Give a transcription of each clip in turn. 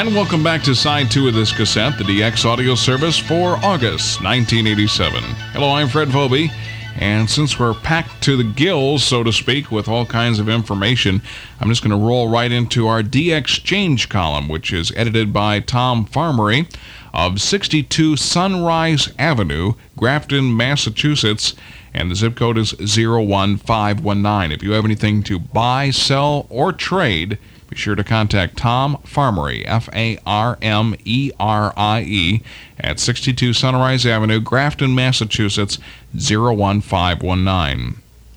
And welcome back to Side 2 of this cassette, the DX audio service for August 1987. Hello, I'm Fred Vobie, and since we're packed to the gills, so to speak, with all kinds of information, I'm just going to roll right into our DX Change column, which is edited by Tom Farmery of 62 Sunrise Avenue, Grafton, Massachusetts, and the zip code is 01519. If you have anything to buy, sell, or trade, be sure to contact Tom Farmery, Farmerie, at 62 Sunrise Avenue, Grafton, Massachusetts, 01519.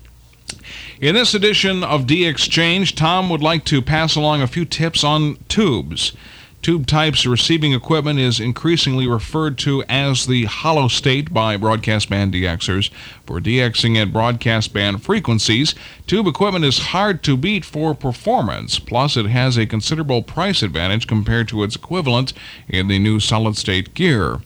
In this edition of DX Change, Tom would like to pass along a few tips on tubes. Tube types receiving equipment is increasingly referred to as the hollow state by broadcast band DXers. For DXing at broadcast band frequencies, tube equipment is hard to beat for performance, plus it has a considerable price advantage compared to its equivalent in the new solid-state gear.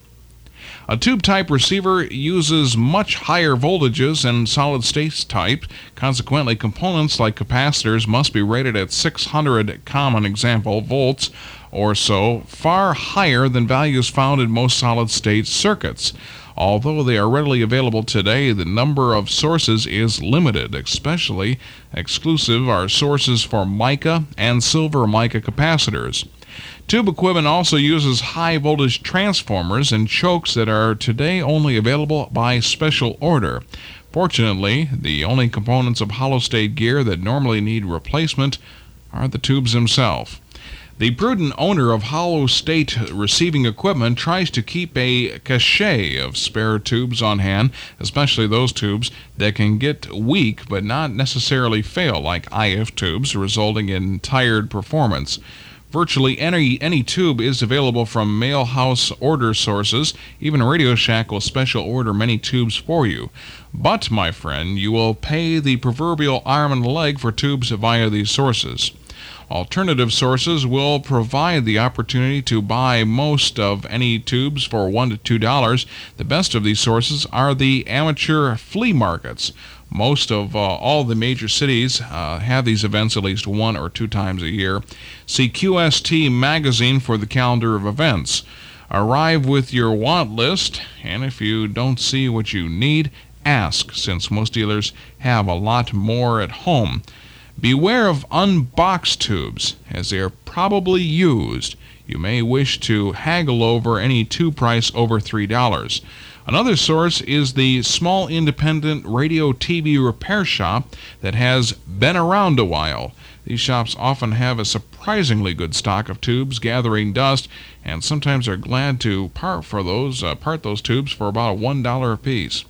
A tube-type receiver uses much higher voltages than solid-state type. Consequently, components like capacitors must be rated at 600 common example volts or so, far higher than values found in most solid-state circuits. Although they are readily available today, the number of sources is limited. Especially exclusive are sources for mica and silver mica capacitors. Tube equipment also uses high-voltage transformers and chokes that are today only available by special order. Fortunately, the only components of hollow-state gear that normally need replacement are the tubes themselves. The prudent owner of hollow-state receiving equipment tries to keep a cache of spare tubes on hand, especially those tubes that can get weak but not necessarily fail, like IF tubes, resulting in tired performance. Virtually any tube is available from mail house order sources. Even Radio Shack will special order many tubes for you. But, my friend, you will pay the proverbial arm and leg for tubes via these sources. Alternative sources will provide the opportunity to buy most of any tubes for $1 to $2. The best of these sources are the amateur flea markets. Most of all the major cities have these events at least 1 or 2 times a year. See QST Magazine for the calendar of events. Arrive with your want list, and if you don't see what you need, ask, since most dealers have a lot more at home. Beware of unboxed tubes, as they are probably used. You may wish to haggle over any tube price over $3. Another source is the small independent radio TV repair shop that has been around a while. These shops often have a surprisingly good stock of tubes gathering dust, and sometimes are glad to part those tubes for about $1 a piece.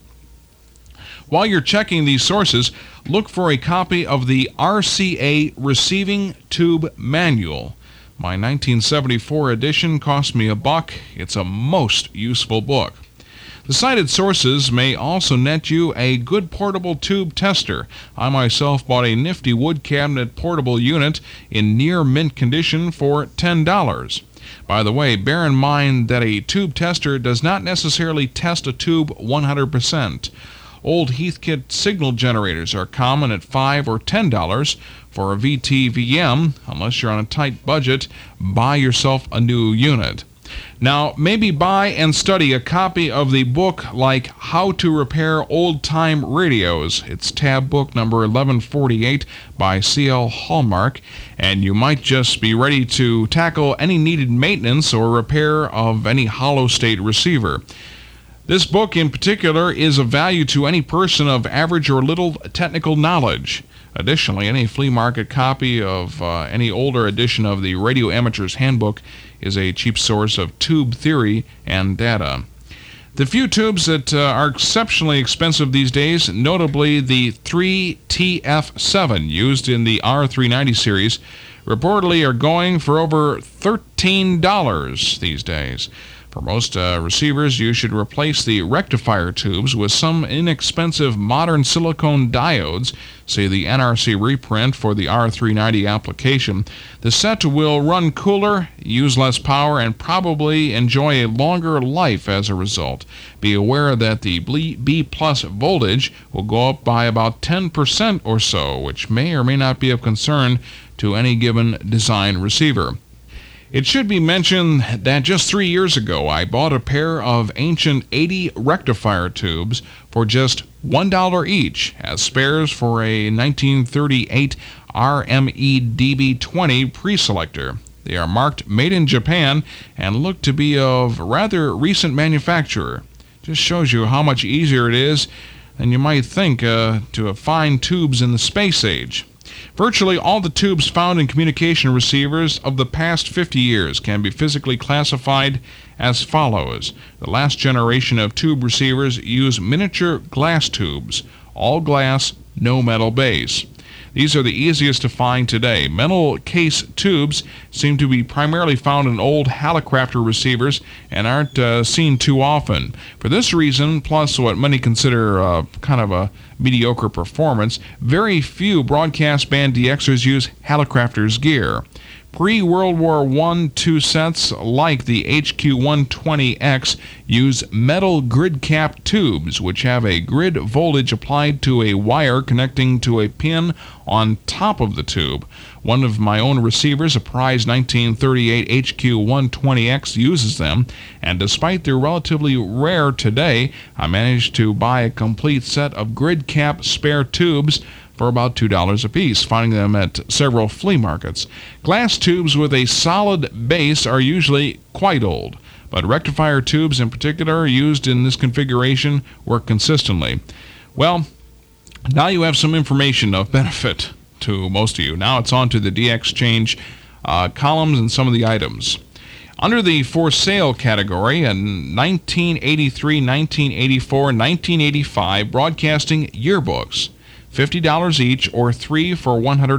While you're checking these sources, look for a copy of the RCA Receiving Tube Manual. My 1974 edition cost me $1. It's a most useful book. The cited sources may also net you a good portable tube tester. I myself bought a nifty wood cabinet portable unit in near mint condition for $10. By the way, bear in mind that a tube tester does not necessarily test a tube 100%. Old Heathkit signal generators are common at $5 or $10 for a VTVM. Unless you're on a tight budget, buy yourself a new unit. Now, maybe buy and study a copy of the book like How to Repair Old-Time Radios. It's tab book number 1148 by C.L. Hallmark, and you might just be ready to tackle any needed maintenance or repair of any hollow-state receiver. This book in particular is of value to any person of average or little technical knowledge. Additionally, any flea market copy of any older edition of the Radio Amateur's Handbook is a cheap source of tube theory and data. The few tubes that are exceptionally expensive these days, notably the 3TF7 used in the R390 series, reportedly are going for over $13 these days. For most receivers, you should replace the rectifier tubes with some inexpensive modern silicone diodes, say the NRC reprint for the R390 application. The set will run cooler, use less power, and probably enjoy a longer life as a result. Be aware that the B+ voltage will go up by about 10% or so, which may or may not be of concern to any given design receiver. It should be mentioned that just 3 years ago, I bought a pair of ancient 80 rectifier tubes for just $1 each as spares for a 1938 RME DB20 pre-selector. They are marked Made in Japan and look to be of rather recent manufacture. Just shows you how much easier it is than you might think to find tubes in the space age. Virtually all the tubes found in communication receivers of the past 50 years can be physically classified as follows. The last generation of tube receivers use miniature glass tubes, all glass, no metal base. These are the easiest to find today. Metal case tubes seem to be primarily found in old Hallicrafter receivers and aren't seen too often. For this reason, plus what many consider kind of a mediocre performance, very few broadcast band DXers use Hallicrafter's gear. Pre-World War I/II sets like the HQ-120X use metal grid cap tubes, which have a grid voltage applied to a wire connecting to a pin on top of the tube. One of my own receivers, a prize 1938 HQ-120X, uses them, and despite they're relatively rare today, I managed to buy a complete set of grid cap spare tubes for about $2 a piece, finding them at several flea markets. Glass tubes with a solid base are usually quite old, but rectifier tubes in particular used in this configuration work consistently. Well, now you have some information of benefit to most of you. Now it's on to the DXChange columns and some of the items. Under the for sale category, in 1983, 1984, 1985 broadcasting yearbooks, $50 each, or 3 for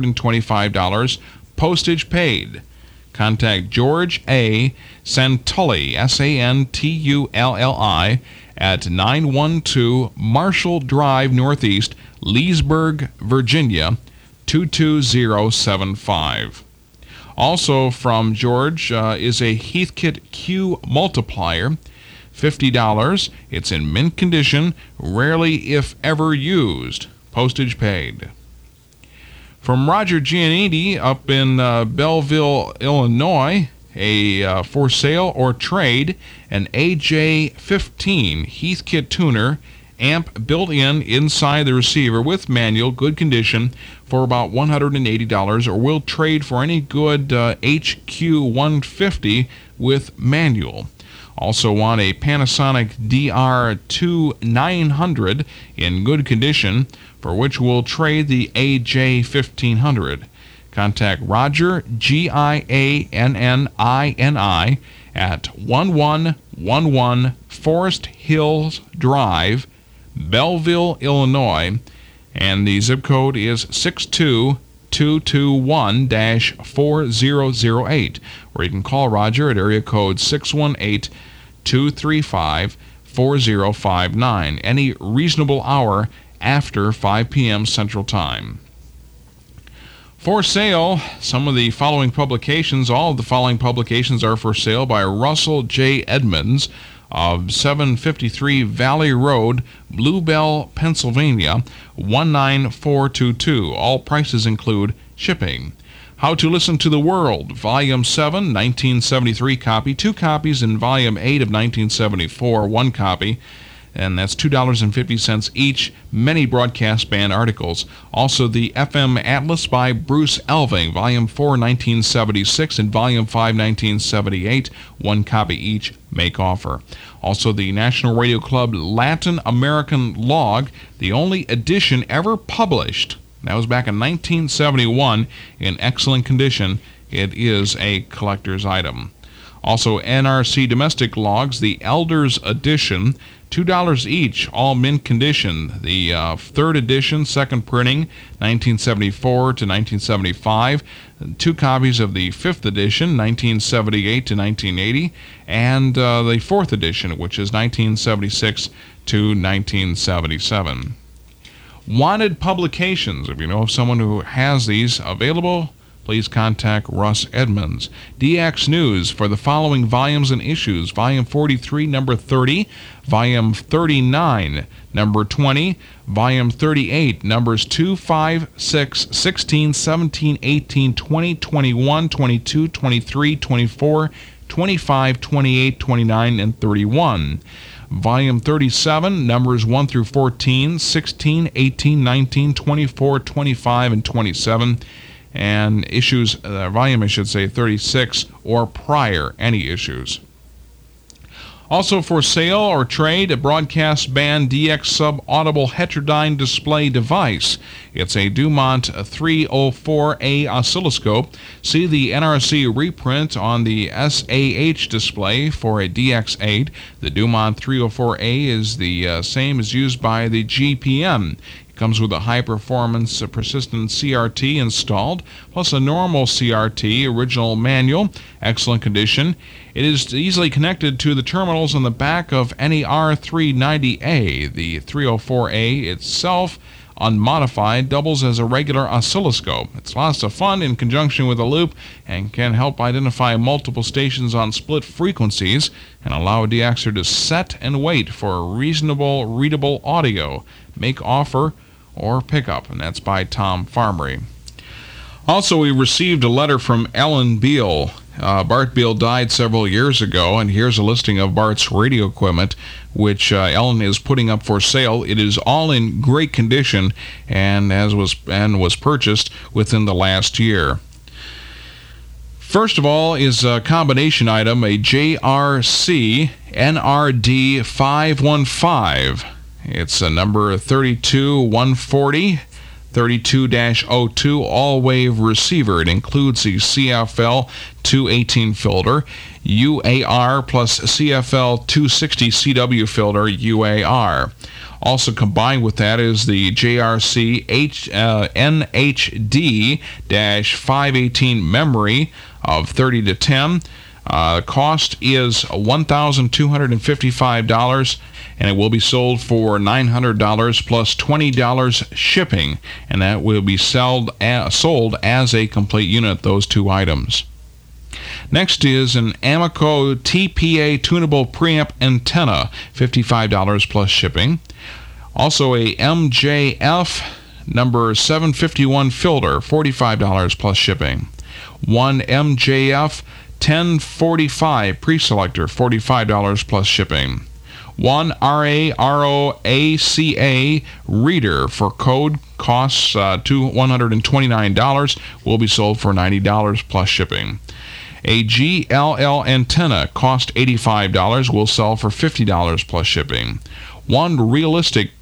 $125, postage paid. Contact George A. Santulli, Santulli, at 912 Marshall Drive Northeast, Leesburg, Virginia, 22075. Also from George is a Heathkit Q multiplier, $50. It's in mint condition, rarely if ever used. Postage paid. From Roger Giannitti up in Belleville, Illinois, a for sale or trade, an AJ15 Heathkit tuner, amp built inside the receiver with manual, good condition, for about $180, or will trade for any good HQ150 with manual. Also want a Panasonic DR2900 in good condition, for which we'll trade the AJ1500. Contact Roger, Giannini, at 1111 Forest Hills Drive, Belleville, Illinois, and the zip code is 62221-4008, or you can call Roger at area code 618-235-4059, any reasonable hour after 5 p.m. Central Time. For sale, some of the following publications. All of the following publications are for sale by Russell J. Edmonds of 753 Valley Road, Bluebell, Pennsylvania, 19422. All prices include shipping. How to Listen to the World, Volume 7, 1973 copy, 2 copies in Volume 8 of 1974, 1 copy, and that's $2.50 each. Many broadcast band articles. Also, the FM Atlas by Bruce Elving, Volume 4, 1976, and Volume 5, 1978. 1 copy each. Make offer. Also, the National Radio Club Latin American Log, the only edition ever published. That was back in 1971, in excellent condition. It is a collector's item. Also, NRC Domestic Logs, the Elders Edition, $2 each, all mint condition. The 3rd edition, 2nd printing, 1974 to 1975. 2 copies of the 5th edition, 1978 to 1980. And the 4th edition, which is 1976 to 1977. Wanted publications. If you know of someone who has these available, please contact Russ Edmonds. DX News for the following volumes and issues: Volume 43, number 30, Volume 39, number 20, Volume 38, numbers 2, 5, 6, 16, 17, 18, 20, 21, 22, 23, 24, 25, 28, 29, and 31. Volume 37, numbers 1 through 14, 16, 18, 19, 24, 25, and 27. And issues, volume 36 or prior, any issues. Also for sale or trade, a broadcast band DX sub-audible heterodyne display device. It's a Dumont 304A oscilloscope. See the NRC reprint on the SAH display for a DX8. The Dumont 304A is the same as used by the GPM. Comes with a high-performance persistent CRT installed, plus a normal CRT, original manual, excellent condition. It is easily connected to the terminals on the back of any R390A. The 304A itself, unmodified, doubles as a regular oscilloscope. It's lots of fun in conjunction with a loop and can help identify multiple stations on split frequencies and allow a DXer to set and wait for reasonable, readable audio. Make offer or pickup, and that's by Tom Farmery. Also, we received a letter from Ellen Beal. Bart Beal died several years ago, and here's a listing of Bart's radio equipment, which Ellen is putting up for sale. It is all in great condition and was purchased within the last year. First of all is a combination item, a JRC NRD 515. It's a number 32140, 32-02 all-wave receiver. It includes the CFL 218 filter, UAR plus CFL 260 CW filter, UAR. Also combined with that is the JRC NHD-518 memory of 30 to 10. Cost is $1,255, and it will be sold for $900 plus $20 shipping, and that will be sold as a complete unit, those two items. Next is an Amico TPA tunable preamp antenna, $55 plus shipping. Also a MJF number 751 filter, $45 plus shipping. One MJF 1045 pre-selector, $45 plus shipping. One RAROACA reader for code costs $129, will be sold for $90 plus shipping. A GLL antenna cost $85, will sell for $50 plus shipping. One realistic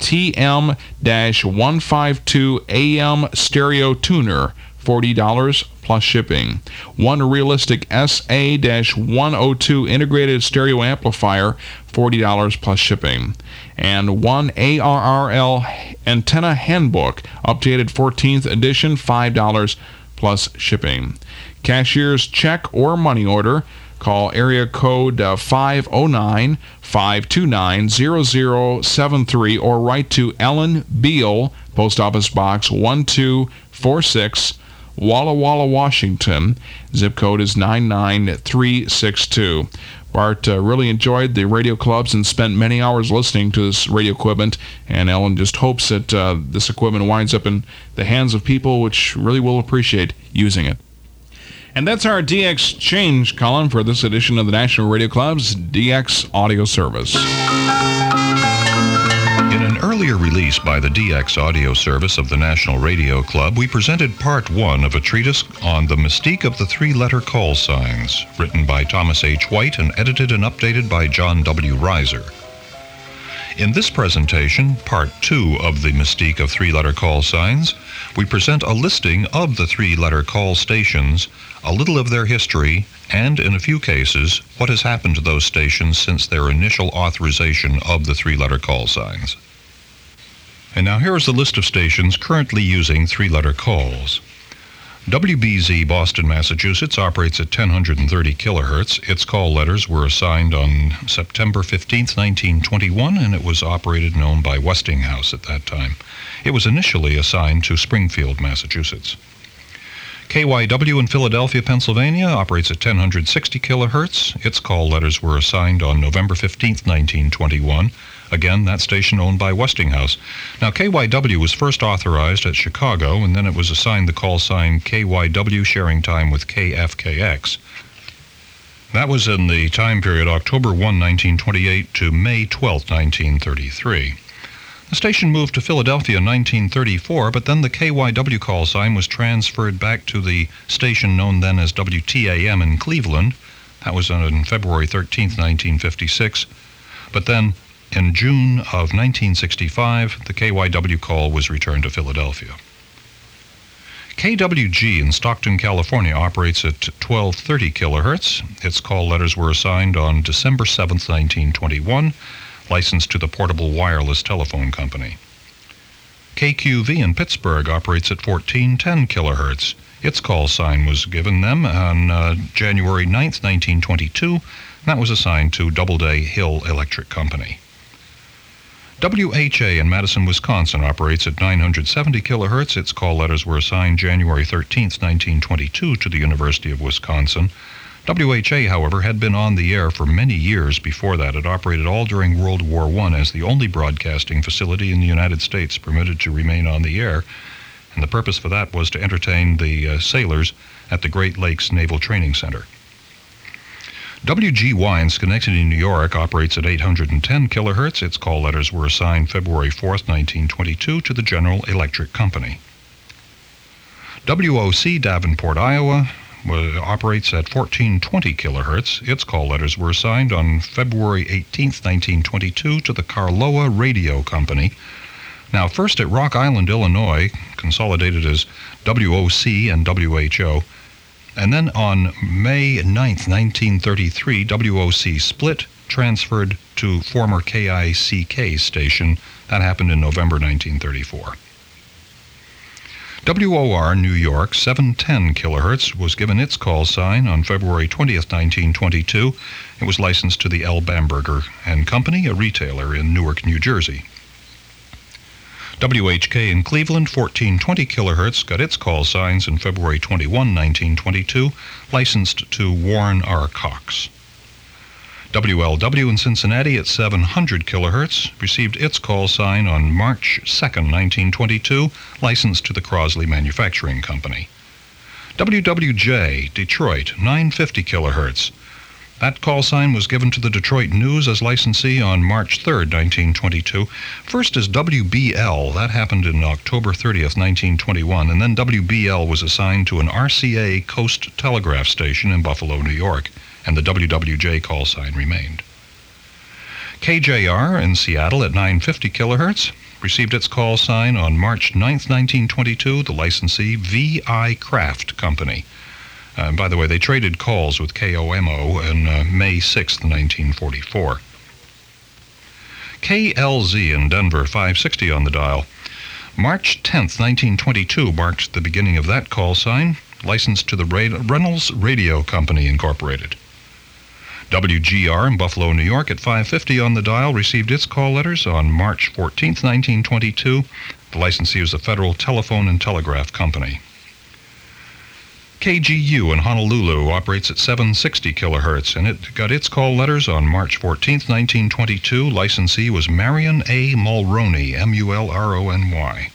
TM-152 AM stereo tuner, $40 plus shipping. One realistic SA-102 integrated stereo amplifier, $40 plus shipping. And one ARRL antenna handbook, updated 14th edition, $5 plus shipping. Cashier's check or money order, call area code 509-529-0073 or write to Ellen Beal, Post Office Box 1246, Walla Walla, Washington. Zip code is 99362. Bart really enjoyed the radio clubs and spent many hours listening to this radio equipment, and Ellen just hopes that this equipment winds up in the hands of people which really will appreciate using it. And that's our DX Change column for this edition of the National Radio Club's DX Audio Service. In an earlier release by the DX Audio Service of the National Radio Club, we presented Part 1 of a treatise on the mystique of the three-letter call signs, written by Thomas H. White and edited and updated by John W. Reiser. In this presentation, Part 2 of the mystique of three-letter call signs, we present a listing of the three-letter call stations, a little of their history, and, in a few cases, what has happened to those stations since their initial authorization of the three-letter call signs. And now here is the list of stations currently using three-letter calls. WBZ Boston, Massachusetts operates at 1030 kilohertz. Its call letters were assigned on September 15, 1921, and it was operated and owned by Westinghouse at that time. It was initially assigned to Springfield, Massachusetts. KYW in Philadelphia, Pennsylvania operates at 1060 kilohertz. Its call letters were assigned on November 15, 1921. Again, that station owned by Westinghouse. Now, KYW was first authorized at Chicago, and then it was assigned the call sign KYW, sharing time with KFKX. That was in the time period October 1, 1928 to May 12, 1933. The station moved to Philadelphia in 1934, but then the KYW call sign was transferred back to the station known then as WTAM in Cleveland. That was on February 13, 1956. But then in June of 1965, the KYW call was returned to Philadelphia. KWG in Stockton, California operates at 1230 kilohertz. Its call letters were assigned on December 7, 1921, licensed to the Portable Wireless Telephone Company. KQV in Pittsburgh operates at 1410 kilohertz. Its call sign was given them on January 9, 1922. That was assigned to Doubleday Hill Electric Company. WHA in Madison, Wisconsin operates at 970 kilohertz. Its call letters were assigned January 13, 1922 to the University of Wisconsin. WHA, however, had been on the air for many years before that. It operated all during World War I as the only broadcasting facility in the United States permitted to remain on the air, and the purpose for that was to entertain the sailors at the Great Lakes Naval Training Center. WGY in Schenectady, New York operates at 810 kilohertz. Its call letters were assigned February 4th, 1922 to the General Electric Company. WOC Davenport, Iowa operates at 1420 kilohertz. Its call letters were assigned on February 18th, 1922 to the Carloa Radio Company. Now, first at Rock Island, Illinois, consolidated as WOC and WHO, and then on May 9th, 1933, WOC split, transferred to former KICK station. That happened in November 1934. WOR New York, 710 kilohertz, was given its call sign on February 20th, 1922. It was licensed to the L. Bamberger and Company, a retailer in Newark, New Jersey. WHK in Cleveland, 1420 kilohertz, got its call signs in February 21, 1922, licensed to Warren R. Cox. WLW in Cincinnati at 700 kilohertz received its call sign on March 2, 1922, licensed to the Crosley Manufacturing Company. WWJ, Detroit, 950 kilohertz. That call sign was given to the Detroit News as licensee on March 3, 1922. First as WBL, that happened in October 30th, 1921, and then WBL was assigned to an RCA Coast Telegraph station in Buffalo, New York, and the WWJ call sign remained. KJR in Seattle at 950 kilohertz received its call sign on March 9, 1922, the licensee VI Craft Company. By the way, they traded calls with KOMO on May 6, 1944. KLZ in Denver, 560 on the dial. March 10, 1922 marked the beginning of that call sign, licensed to the Reynolds Radio Company, Incorporated. WGR in Buffalo, New York at 550 on the dial received its call letters on March 14, 1922. The licensee was the Federal Telephone and Telegraph Company. KGU in Honolulu operates at 760 kilohertz, and it got its call letters on March 14, 1922. Licensee was Marion A. Mulroney, Mulrony.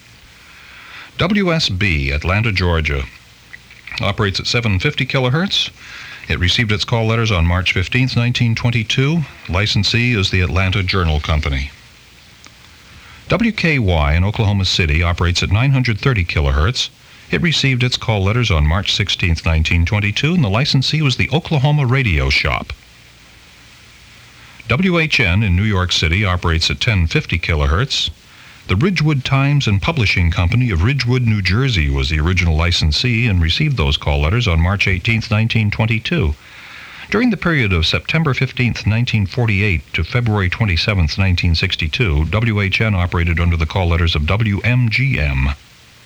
WSB, Atlanta, Georgia, operates at 750 kilohertz. It received its call letters on March 15, 1922. Licensee is the Atlanta Journal Company. WKY in Oklahoma City operates at 930 kilohertz. It received its call letters on March 16, 1922, and the licensee was the Oklahoma Radio Shop. WHN in New York City operates at 1050 kilohertz. The Ridgewood Times and Publishing Company of Ridgewood, New Jersey was the original licensee and received those call letters on March 18, 1922. During the period of September 15, 1948 to February 27, 1962, WHN operated under the call letters of WMGM.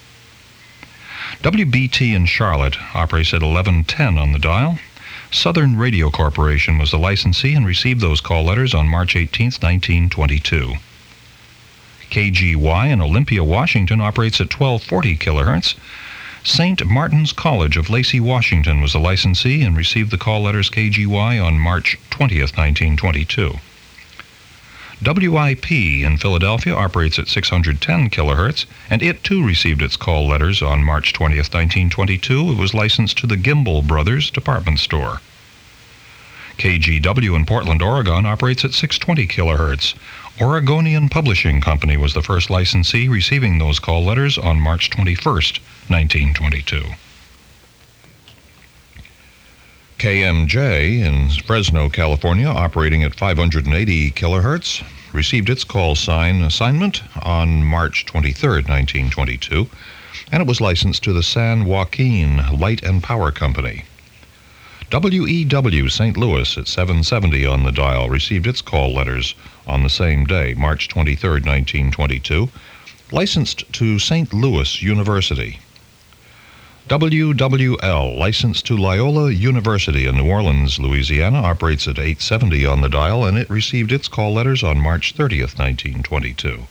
WBT in Charlotte operates at 1110 on the dial. Southern Radio Corporation was the licensee and received those call letters on March 18, 1922. KGY in Olympia, Washington operates at 1240 kilohertz. St. Martin's College of Lacey, Washington was the licensee and received the call letters KGY on March 20th, 1922. WIP in Philadelphia operates at 610 kilohertz, and it too received its call letters on March 20th, 1922. It was licensed to the Gimbel Brothers department store. KGW in Portland, Oregon operates at 620 kilohertz. Oregonian Publishing Company was the first licensee, receiving those call letters on March 21st, 1922. KMJ in Fresno, California, operating at 580 kilohertz, received its call sign assignment on March 23rd, 1922, and it was licensed to the San Joaquin Light and Power Company. WEW St. Louis at 770 on the dial received its call letters on the same day, March 23rd, 1922, licensed to St. Louis University. WWL, licensed to Loyola University in New Orleans, Louisiana, operates at 870 on the dial, and it received its call letters on March 30th, 1922.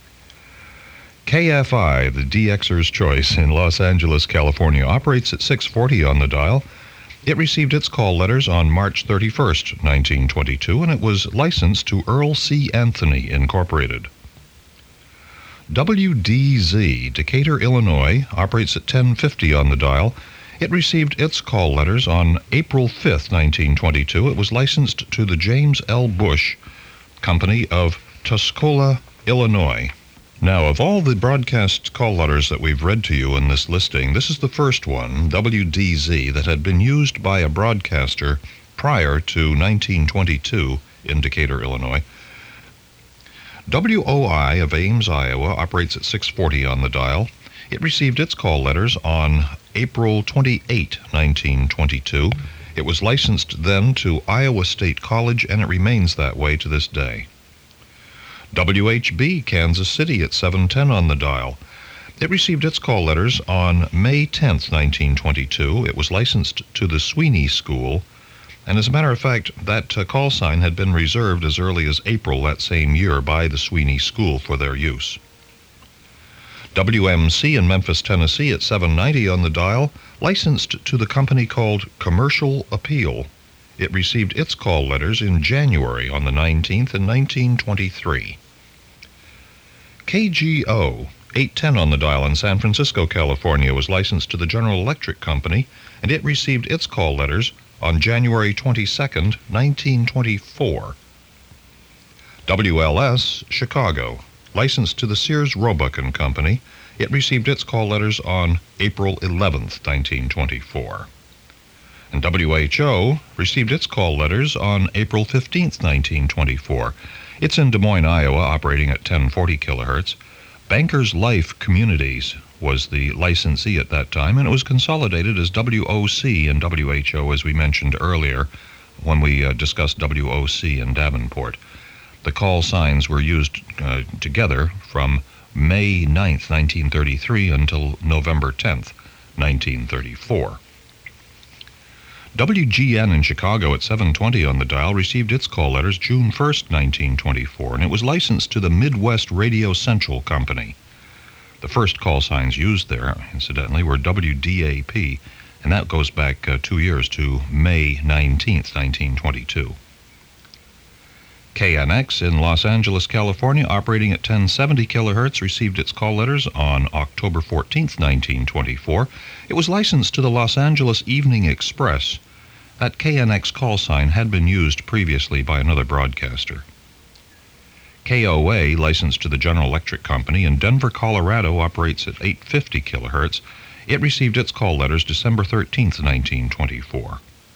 KFI, the DXer's Choice in Los Angeles, California, operates at 640 on the dial. It received its call letters on March 31st, 1922, and it was licensed to Earl C. Anthony, Incorporated. WDZ, Decatur, Illinois, operates at 1050 on the dial. It received its call letters on April 5th, 1922. It was licensed to the James L. Bush Company of Tuscola, Illinois. Now, of all the broadcast call letters that we've read to you in this listing, this is the first one, WDZ, that had been used by a broadcaster prior to 1922 in Decatur, Illinois. WOI of Ames, Iowa, operates at 640 on the dial. It received its call letters on April 28, 1922. It was licensed then to Iowa State College, and it remains that way to this day. WHB, Kansas City, at 710 on the dial. It received its call letters on May 10, 1922. It was licensed to the Sweeney School, and as a matter of fact, that call sign had been reserved as early as April that same year by the Sweeney School for their use. WMC in Memphis, Tennessee, at 790 on the dial, licensed to the company called Commercial Appeal. It received its call letters in January on the 19th in 1923. KGO, 810 on the dial in San Francisco, California, was licensed to the General Electric Company, and it received its call letters on January 22nd, 1924. WLS, Chicago, licensed to the Sears Roebuck and Company. It received its call letters on April 11th, 1924. And WHO received its call letters on April 15th, 1924. It's in Des Moines, Iowa, operating at 1040 kilohertz. Bankers Life Communities was the licensee at that time, and it was consolidated as WOC and WHO, as we mentioned earlier when we discussed WOC in Davenport. The call signs were used together from May 9th, 1933 until November 10th, 1934. WGN in Chicago at 720 on the dial received its call letters June 1st, 1924, and it was licensed to the Midwest Radio Central Company. The first call signs used there, incidentally, were WDAP, and that goes back 2 years to May 19th, 1922. KNX in Los Angeles, California, operating at 1070 kilohertz, received its call letters on October 14th, 1924. It was licensed to the Los Angeles Evening Express. That KNX call sign had been used previously by another broadcaster. KOA, licensed to the General Electric Company in Denver, Colorado, operates at 850 kilohertz. It received its call letters December 13th, 1924.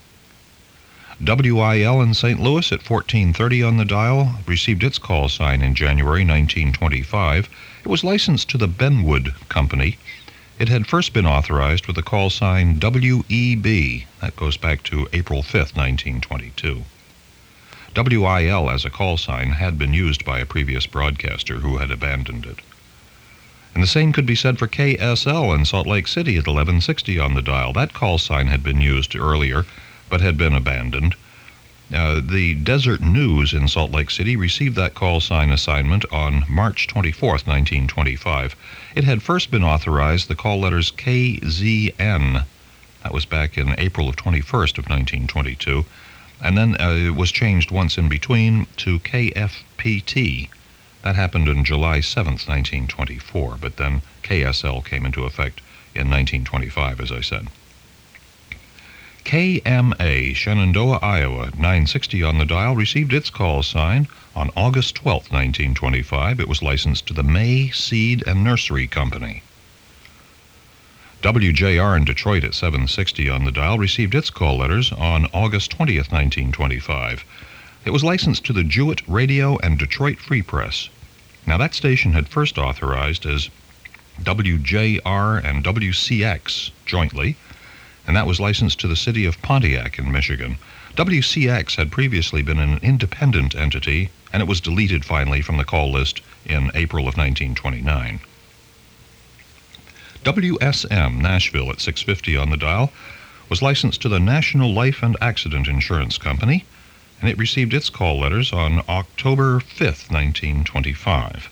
WIL in St. Louis at 1430 on the dial received its call sign in January 1925. It was licensed to the Benwood Company. It had first been authorized with the call sign WEB. That goes back to April 5th, 1922. WIL as a call sign had been used by a previous broadcaster who had abandoned it. And the same could be said for KSL in Salt Lake City at 1160 on the dial. That call sign had been used earlier, but had been abandoned. The Desert News in Salt Lake City received that call sign assignment on March 24th, 1925. It had first been authorized the call letters KZN. That was back in April of 21st of 1922. And then it was changed once in between to KFPT. That happened on July 7th, 1924, but then KSL came into effect in 1925, as I said. KMA, Shenandoah, Iowa, 960 on the dial, received its call sign on August 12th, 1925. It was licensed to the May Seed and Nursery Company. WJR in Detroit at 760 on the dial received its call letters on August 20th, 1925. It was licensed to the Jewett Radio and Detroit Free Press. Now that station had first authorized as WJR and WCX jointly, and that was licensed to the city of Pontiac in Michigan. WCX had previously been an independent entity, and it was deleted finally from the call list in April of 1929. WSM, Nashville at 650 on the dial, was licensed to the National Life and Accident Insurance Company, and it received its call letters on October 5th, 1925.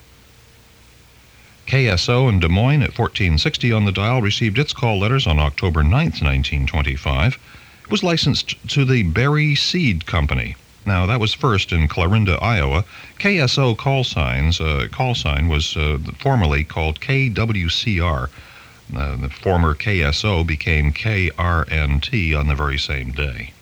KSO in Des Moines at 1460 on the dial received its call letters on October 9th, 1925. It was licensed to the Berry Seed Company. Now, that was first in Clarinda, Iowa. KSO call sign was formerly called KWCR. The former KSO became KRNT on the very same day.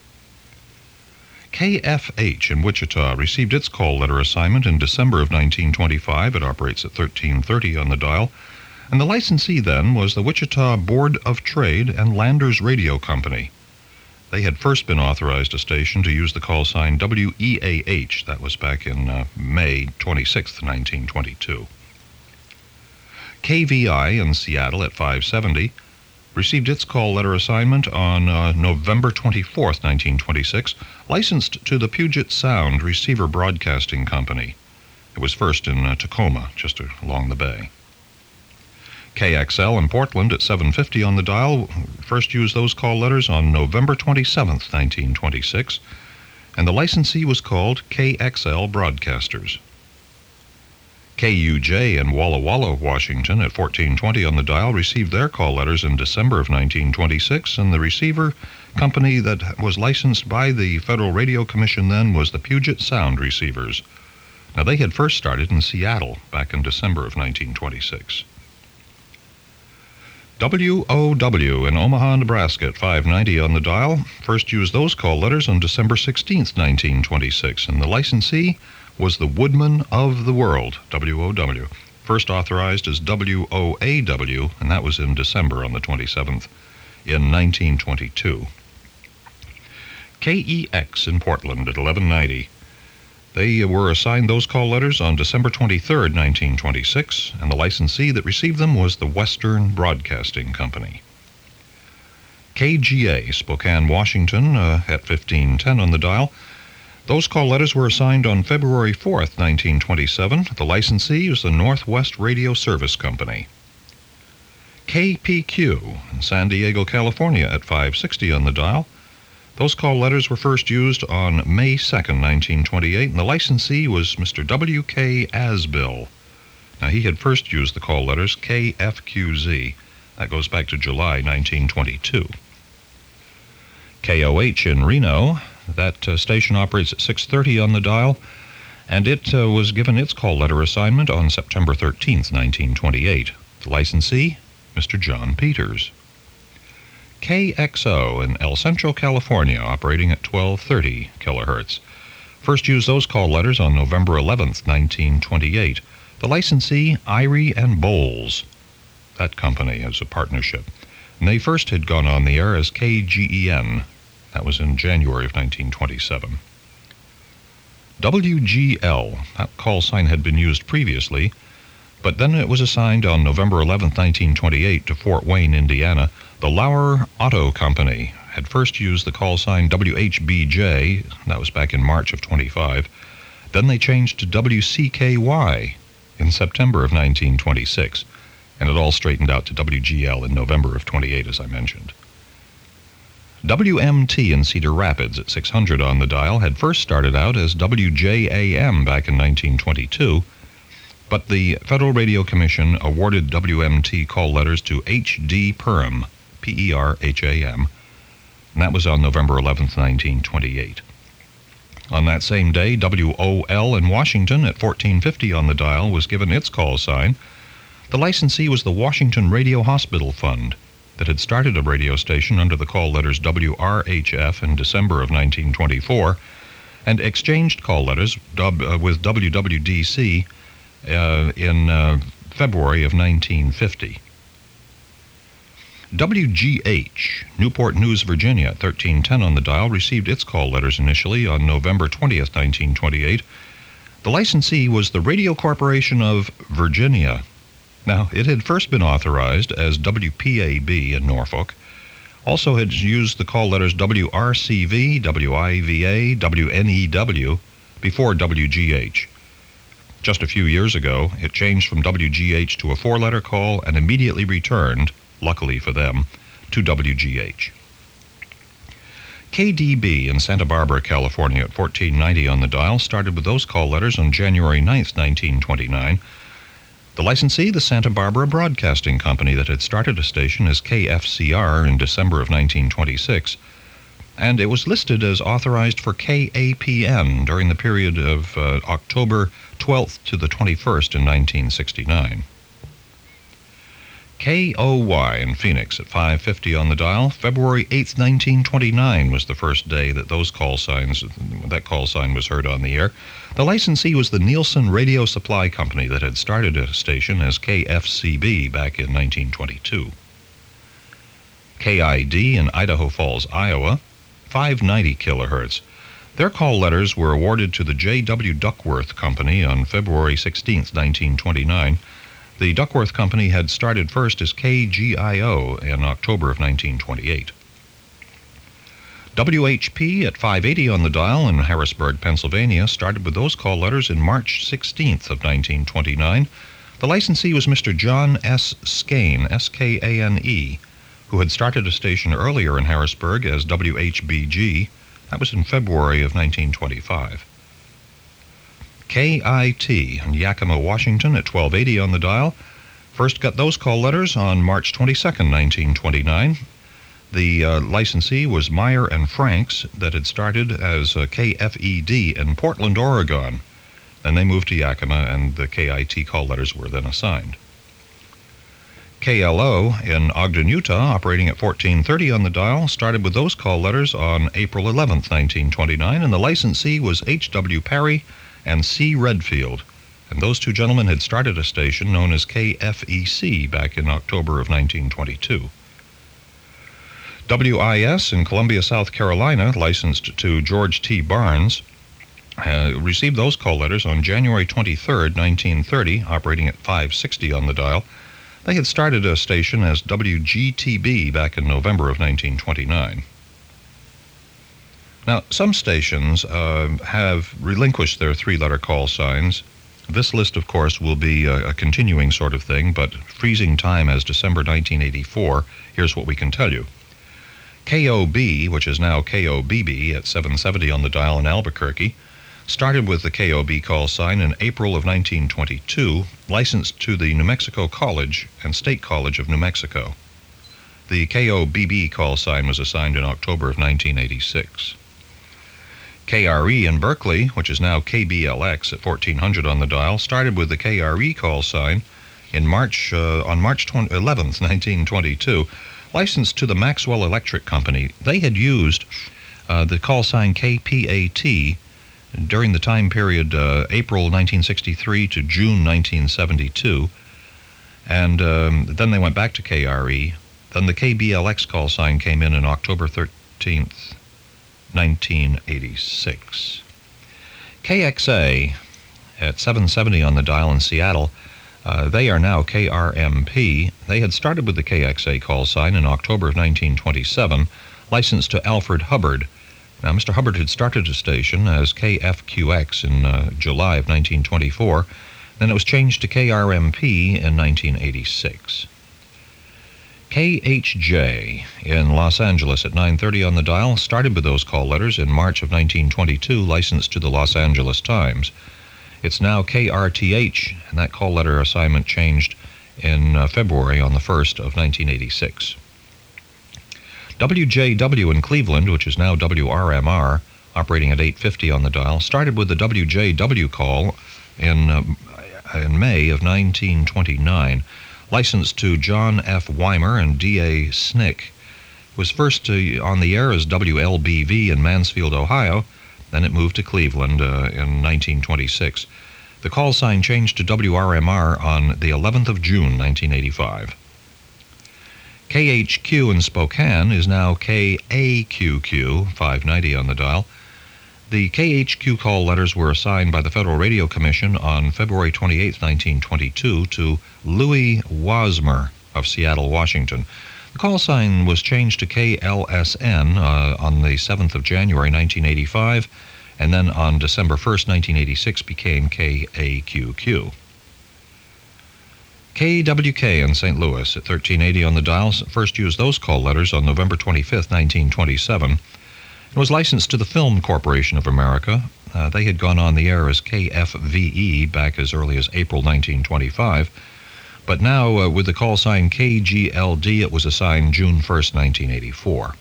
KFH in Wichita received its call letter assignment in December of 1925. It operates at 1330 on the dial. And the licensee then was the Wichita Board of Trade and Landers Radio Company. They had first been authorized a station to use the call sign WEAH. That was back in May 26th, 1922. KVI in Seattle at 570 received its call letter assignment on November 24th, 1926, licensed to the Puget Sound Receiver Broadcasting Company. It was first in Tacoma, just along the bay. KXL in Portland at 750 on the dial first used those call letters on November 27th, 1926, and the licensee was called KXL Broadcasters. KUJ in Walla Walla, Washington at 1420 on the dial received their call letters in December of 1926, and the receiver company that was licensed by the Federal Radio Commission then was the Puget Sound Receivers. Now, they had first started in Seattle back in December of 1926. WOW in Omaha, Nebraska at 590 on the dial first used those call letters on December 16th, 1926, and the licensee was the Woodman of the World, WOW, first authorized as WOAW, and that was in December on the 27th in 1922. KEX in Portland at 1190. They were assigned those call letters on December 23rd, 1926, and the licensee that received them was the Western Broadcasting Company. KGA, Spokane, Washington at 1510 on the dial. Those call letters were assigned on February 4th, 1927. The licensee was the Northwest Radio Service Company. KPQ in San Diego, California at 560 on the dial. Those call letters were first used on May 2nd, 1928, and the licensee was Mr. W.K. Asbill. Now, he had first used the call letters KFQZ. That goes back to July 1922. KOH in Reno. That station operates at 630 on the dial, and it was given its call letter assignment on September 13th, 1928. The licensee, Mr. John Peters. KXO in El Centro, California, operating at 1230 kilohertz. First used those call letters on November 11th, 1928. The licensee, Irie and Bowles. That company is a partnership. And they first had gone on the air as KGEN. That was in January of 1927. WGL, that call sign had been used previously, but then it was assigned on November 11th, 1928 to Fort Wayne, Indiana. The Lauer Auto Company had first used the call sign WHBJ, that was back in March of 25. Then they changed to WCKY in September of 1926, and it all straightened out to WGL in November of 28, as I mentioned. WMT in Cedar Rapids at 600 on the dial had first started out as WJAM back in 1922, but the Federal Radio Commission awarded WMT call letters to HD Perham, P-E-R-H-A-M, and that was on November 11th, 1928. On that same day, WOL in Washington at 1450 on the dial was given its call sign. The licensee was the Washington Radio Hospital Fund that had started a radio station under the call letters WRHF in December of 1924 and exchanged call letters with WWDC in February of 1950. WGH, Newport News, Virginia, at 1310 on the dial, received its call letters initially on November 20th, 1928. The licensee was the Radio Corporation of Virginia. Now, it had first been authorized as WPAB in Norfolk, also had used the call letters WRCV, WIVA, WNEW before WGH. Just a few years ago, it changed from WGH to a four-letter call and immediately returned, luckily for them, to WGH. KDB in Santa Barbara, California at 1490 on the dial started with those call letters on January 9th, 1929. The licensee, the Santa Barbara Broadcasting Company, that had started a station as KFCR in December of 1926, and it was listed as authorized for KAPN during the period of October 12th to the 21st in 1969. KOY in Phoenix at 550 on the dial. February 8th, 1929 was the first day that that call sign was heard on the air. The licensee was the Nielsen Radio Supply Company that had started a station as KFCB back in 1922. KID in Idaho Falls, Iowa, 590 kilohertz. Their call letters were awarded to the J.W. Duckworth Company on February 16th, 1929. The Duckworth Company had started first as KGIO in October of 1928. WHP at 580 on the dial in Harrisburg, Pennsylvania, started with those call letters in March 16th of 1929. The licensee was Mr. John S. Skane, S-K-A-N-E, who had started a station earlier in Harrisburg as WHBG. That was in February of 1925. KIT in Yakima, Washington at 1280 on the dial. First got those call letters on March 22nd, 1929. The licensee was Meyer and Franks that had started as KFED in Portland, Oregon. Then they moved to Yakima and the KIT call letters were then assigned. KLO in Ogden, Utah, operating at 1430 on the dial, started with those call letters on April 11th, 1929, and the licensee was H.W. Parry and C. Redfield, and those two gentlemen had started a station known as KFEC back in October of 1922. WIS in Columbia, South Carolina, licensed to George T. Barnes, received those call letters on January 23rd, 1930, operating at 560 on the dial. They had started a station as WGTB back in November of 1929. Now, some stations have relinquished their three-letter call signs. This list, of course, will be a continuing sort of thing, but freezing time as December 1984, here's what we can tell you. KOB, which is now KOBB at 770 on the dial in Albuquerque, started with the KOB call sign in April of 1922, licensed to the New Mexico College and State College of New Mexico. The KOBB call sign was assigned in October of 1986. KRE in Berkeley, which is now KBLX at 1400 on the dial, started with the KRE call sign on March 11th, 1922, licensed to the Maxwell Electric Company. They had used the call sign KPAT during the time period April 1963 to June 1972, and then they went back to KRE. Then the KBLX call sign came in October 13th, 1986. KXA at 770 on the dial in Seattle, they are now KRMP. They had started with the KXA call sign in October of 1927, licensed to Alfred Hubbard. Now, Mr. Hubbard had started a station as KFQX in July of 1924. Then it was changed to KRMP in 1986. KHJ in Los Angeles at 9:30 on the dial started with those call letters in March of 1922, licensed to the Los Angeles Times. It's now KRTH, and that call letter assignment changed in February on the 1st of 1986. WJW in Cleveland, which is now WRMR, operating at 8:50 on the dial, started with the WJW call in May of 1929, licensed to John F. Weimer and D.A. Snick. It was first on the air as WLBV in Mansfield, Ohio. Then it moved to Cleveland in 1926. The call sign changed to WRMR on the 11th of June, 1985. KHQ in Spokane is now KAQQ, 590 on the dial. The KHQ call letters were assigned by the Federal Radio Commission on February 28, 1922, to Louis Wasmer of Seattle, Washington. The call sign was changed to KLSN on the 7th of January, 1985, and then on December 1st, 1986, became KAQQ. KWK in St. Louis at 1380 on the dial first used those call letters on November 25th, 1927. It was licensed to the Film Corporation of America. They had gone on the air as KFVE back as early as April 1925. But now, with the call sign KGLD, it was assigned June 1st, 1984.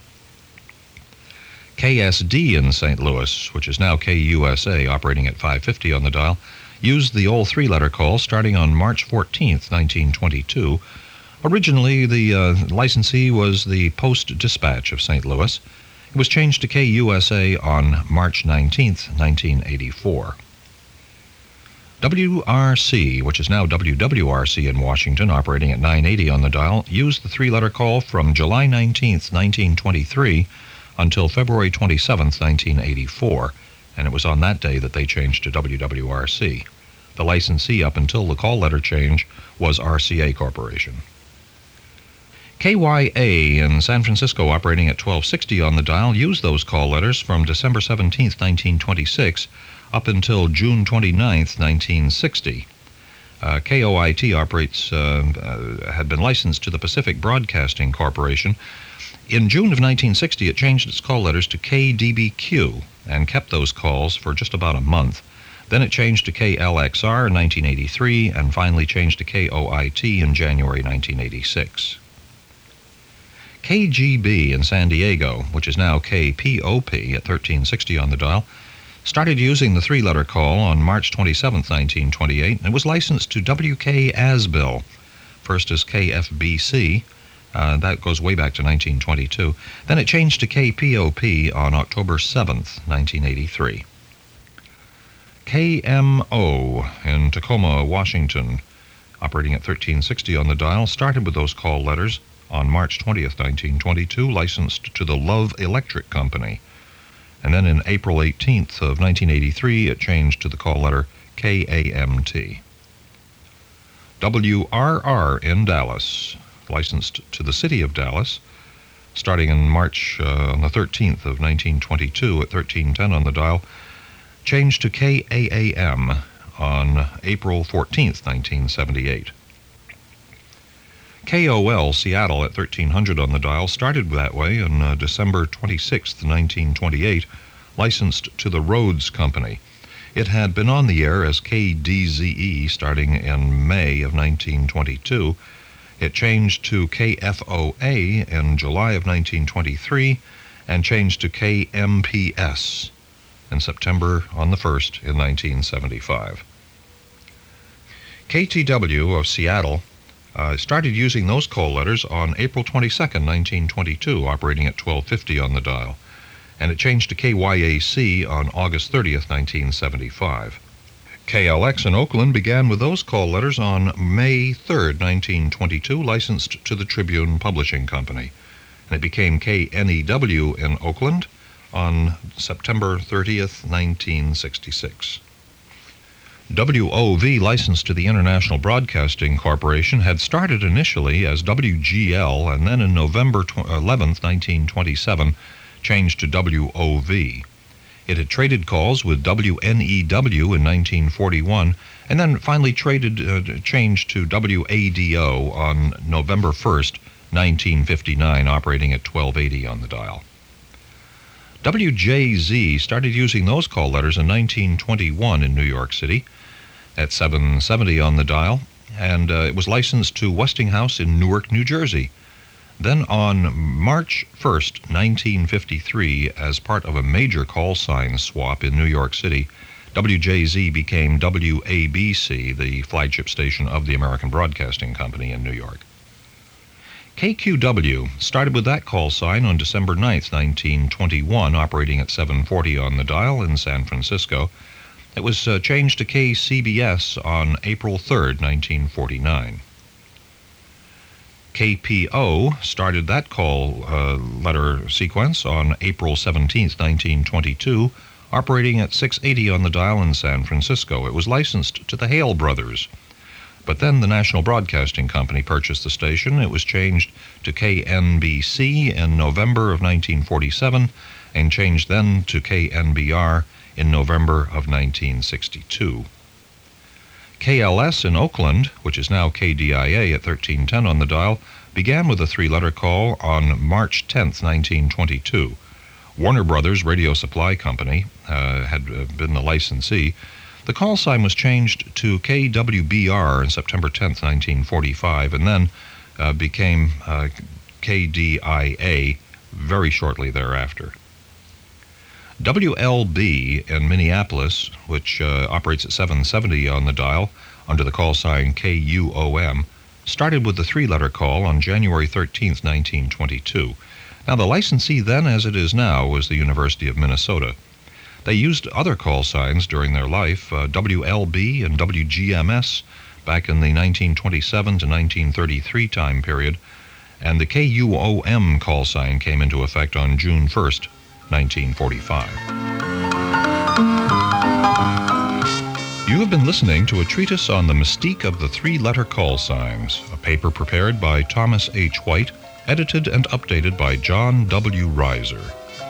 KSD in St. Louis, which is now KUSA, operating at 550 on the dial, used the old three-letter call starting on March 14th, 1922. Originally, the licensee was the Post-Dispatch of St. Louis. It was changed to KUSA on March 19th, 1984. WRC, which is now WWRC in Washington, operating at 980 on the dial, used the three-letter call from July 19th, 1923 until February 27th, 1984, and it was on that day that they changed to WWRC. The licensee up until the call letter change was RCA Corporation. KYA in San Francisco, operating at 1260 on the dial, used those call letters from December 17th, 1926 up until June 29th, 1960. KOIT operates had been licensed to the Pacific Broadcasting Corporation. In June of 1960, it changed its call letters to KDBQ and kept those calls for just about a month. Then it changed to KLXR in 1983 and finally changed to KOIT in January 1986. KGB in San Diego, which is now KPOP at 1360 on the dial, started using the three-letter call on March 27, 1928, and was licensed to WK Asbill, first as KFBC. That goes way back to 1922. Then it changed to KPOP on October 7th, 1983. KMO in Tacoma, Washington, operating at 1360 on the dial, started with those call letters on March 20th, 1922, licensed to the Love Electric Company. And then in April 18th of 1983, it changed to the call letter KAMT. WRR in Dallas, licensed to the City of Dallas, starting in March on the 13th of 1922 at 1310 on the dial, changed to KAAM on April 14th, 1978. KOL Seattle at 1300 on the dial started that way on December 26, 1928, licensed to the Rhodes Company. It had been on the air as KDZE starting in May of 1922. It changed to KFOA in July of 1923 and changed to KMPS in September on the 1st in 1975. KTW of Seattle started using those call letters on April 22nd, 1922, operating at 1250 on the dial, and it changed to KYAC on August 30th, 1975. KLX in Oakland began with those call letters on May 3rd, 1922, licensed to the Tribune Publishing Company, and it became KNEW in Oakland on September 30th, 1966. WOV, licensed to the International Broadcasting Corporation, had started initially as WGL and then in November 11th, 1927, changed to WOV. It had traded calls with WNEW in 1941 and then finally changed to WADO on November 1st, 1959, operating at 1280 on the dial. WJZ started using those call letters in 1921 in New York City at 770 on the dial, and it was licensed to Westinghouse in Newark, New Jersey. Then on March 1st, 1953, as part of a major call sign swap in New York City, WJZ became WABC, the flagship station of the American Broadcasting Company in New York. KQW started with that call sign on December 9th, 1921, operating at 740 on the dial in San Francisco. It was changed to KCBS on April 3rd, 1949. KPO started that call letter sequence on April 17th, 1922, operating at 680 on the dial in San Francisco. It was licensed to the Hale Brothers. But then the National Broadcasting Company purchased the station. It was changed to KNBC in November of 1947 and changed then to KNBR in November of 1962. KLS in Oakland, which is now KDIA at 1310 on the dial, began with a three-letter call on March 10th, 1922. Warner Brothers Radio Supply Company had been the licensee. The call sign was changed to KWBR on September 10th, 1945, and then became KDIA very shortly thereafter. WLB in Minneapolis, which operates at 770 on the dial under the call sign KUOM, started with the three-letter call on January 13th, 1922. Now, the licensee then, as it is now, was the University of Minnesota. They used other call signs during their life, WLB and WGMS, back in the 1927 to 1933 time period, and the KUOM call sign came into effect on June 1st, 1945. You have been listening to a treatise on the mystique of the three-letter call signs, a paper prepared by Thomas H. White, edited and updated by John W. Reiser.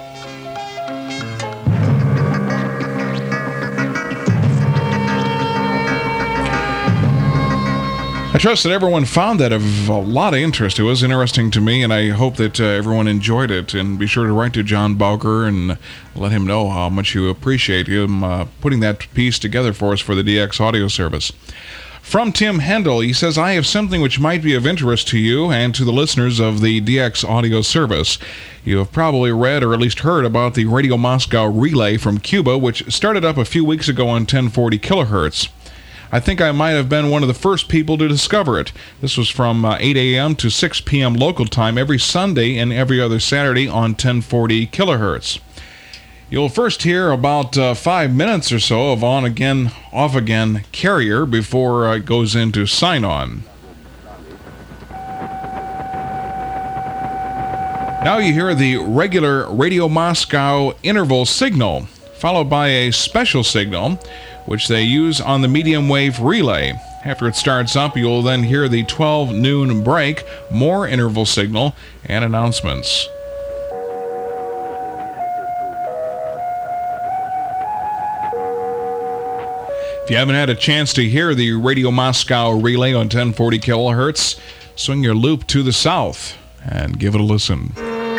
I trust that everyone found that of a lot of interest. It was interesting to me, and I hope that everyone enjoyed it. And be sure to write to John Bowker and let him know how much you appreciate him putting that piece together for us for the DX audio service. From Tim Hendel, he says, I have something which might be of interest to you and to the listeners of the DX audio service. You have probably read or at least heard about the Radio Moscow relay from Cuba, which started up a few weeks ago on 1040 kilohertz. I think I might have been one of the first people to discover it. This was from 8 a.m. to 6 p.m. local time every Sunday and every other Saturday on 1040 kilohertz. You'll first hear about 5 minutes or so of on-again, off-again carrier before it goes into sign-on. Now you hear the regular Radio Moscow interval signal, followed by a special signal, which they use on the medium wave relay. After it starts up, you'll then hear the 12 noon break, more interval signal, and announcements. If you haven't had a chance to hear the Radio Moscow relay on 1040 kilohertz, swing your loop to the south and give it a listen.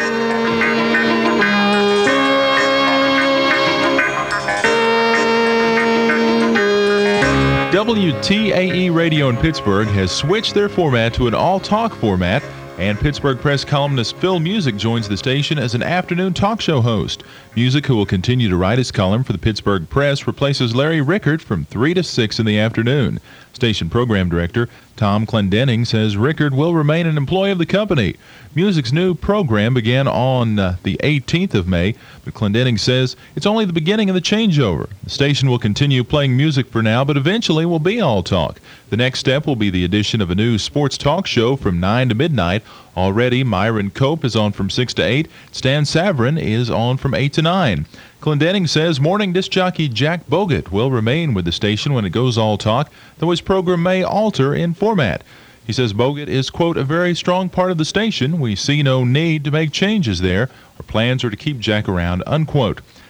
WTAE Radio in Pittsburgh has switched their format to an all-talk format, and Pittsburgh Press columnist Phil Music joins the station as an afternoon talk show host. Music, who will continue to write his column for the Pittsburgh Press, replaces Larry Rickert from 3 to 6 in the afternoon. Station program director Tom Clendenning says Rickert will remain an employee of the company. Music's new program began on the 18th of May, but Clendenning says it's only the beginning of the changeover. The station will continue playing music for now, but eventually will be all talk. The next step will be the addition of a new sports talk show from 9 to midnight. Already, Myron Cope is on from 6 to 8. Stan Savran is on from 8 to 9. Clendenning says morning disc jockey Jack Bogut will remain with the station when it goes all talk, though his program may alter in format. He says Bogut is, quote, a very strong part of the station. We see no need to make changes there. Our plans are to keep Jack around, unquote.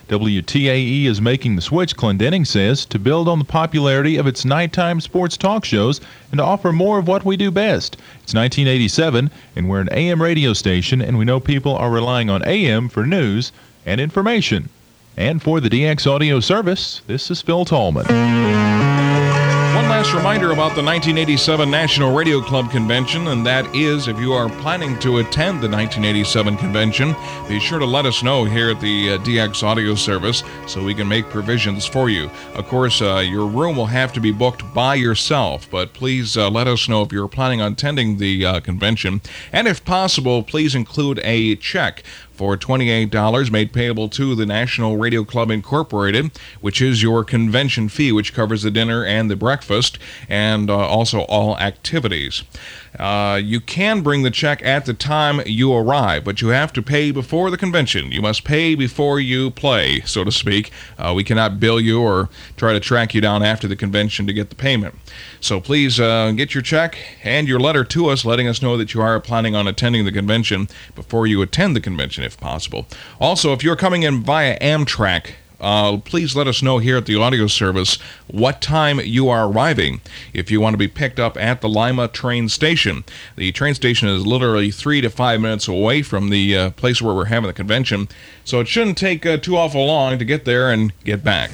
WTAE is making the switch, Clendenning says, to build on the popularity of its nighttime sports talk shows and to offer more of what we do best. It's 1987, and we're an AM radio station, and we know people are relying on AM for news and information. And for the DX Audio Service, this is Phil Tallman. One last reminder about the 1987 National Radio Club Convention, and that is if you are planning to attend the 1987 convention, be sure to let us know here at the DX Audio Service so we can make provisions for you. Of course, your room will have to be booked by yourself, but please let us know if you're planning on attending the convention. And if possible, please include a check for $28 made payable to the National Radio Club Incorporated, which is your convention fee, which covers the dinner and the breakfast and also all activities. You can bring the check at the time you arrive, but you have to pay before the convention. You must pay before you play, so to speak. We cannot bill you or try to track you down after the convention to get the payment. So please get your check and your letter to us letting us know that you are planning on attending the convention before you attend the convention, if possible. Also, if you're coming in via Amtrak, please let us know here at the audio service what time you are arriving if you want to be picked up at the Lima train station. The train station is literally 3 to 5 minutes away from the place where we're having the convention, so it shouldn't take too awful long to get there and get back.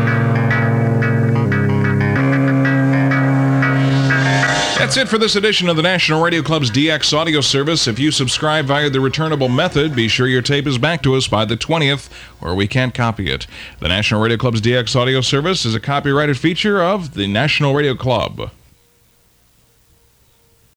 That's it for this edition of the National Radio Club's DX Audio Service. If you subscribe via the returnable method, be sure your tape is back to us by the 20th, or we can't copy it. The National Radio Club's DX Audio Service is a copyrighted feature of the National Radio Club.